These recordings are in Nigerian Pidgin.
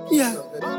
Yeah.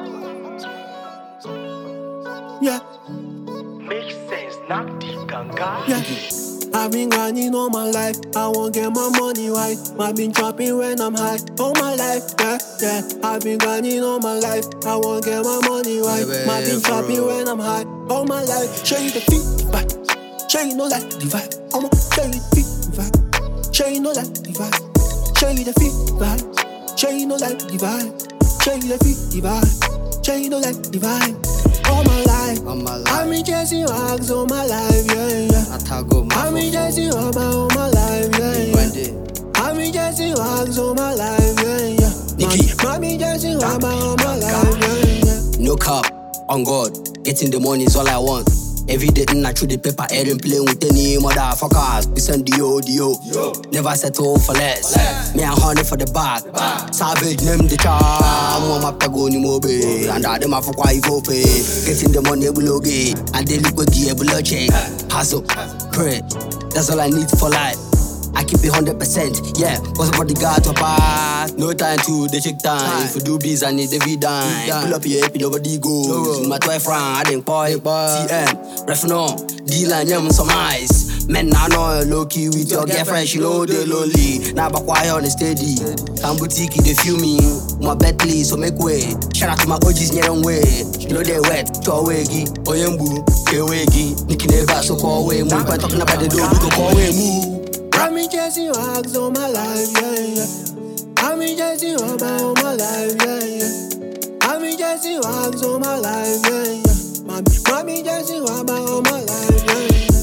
Yeah. Make sense, not the ganga. Yeah. I've been grinding all my life. I won't get my money right. I've been trapping when I'm high. All my life, yeah, yeah. I've been grinding all my life. I won't get my money right. I've been trapping when I'm high. All my life. Show you the beat, vibe. Show you no like the vibe. I'ma show you the beat, vibe. Show you no like the vibe. Show you the beat, vibe. Show you no like the vibe. Show you the beat, vibe. Show you no like the vibe. All my life, I've been chasing rags all my life, yeah, yeah. I've been chasing rubber all my life, yeah, yeah. I've been chasing rags all my life, yeah, yeah. I've been chasing rubber all my life, yeah, yeah. No cap, on God, getting the money is all I want. Every day I through the paper, airing playing with any motherfuckers. We send the yo. Never settle for less. Me and honey for the bag. Savage name the charm. I'm my pego ni mobe. And I dem a fuck why you pay. Getting the money below gay. And they look with the below check. Hustle, pray. That's all I need for life. I keep it 100%, yeah. Cause about the guard to pass. No time to the check time. If you do biz, I need the V-dime. Pull up your AP, nobody goes. My 12 franc, I didn't boy. TM, Refno, D-line, yeah, some ice. Men, I know low-key with your girlfriend, she know they lonely. Now back why on the steady. Can boutique, they feel me. My Bentley, so make way. Shout out to my OGs, near on way. You know they wet, Chowegi, Oyembu, Kewegi. Nicky never so call way. Move, I'm talking about the door, we go call way, move. I've been chasing rags all my life, yeah, yeah. I've been chasing rubber all my life, yeah, yeah. I've been chasing rags all my life, yeah, yeah. I've been chasing rubber all my life, yeah,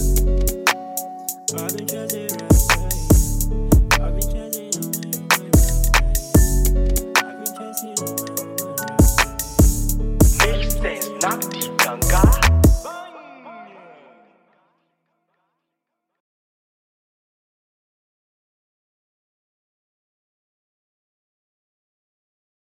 yeah. I've been chasing rags, I've been chasing Make sense, not the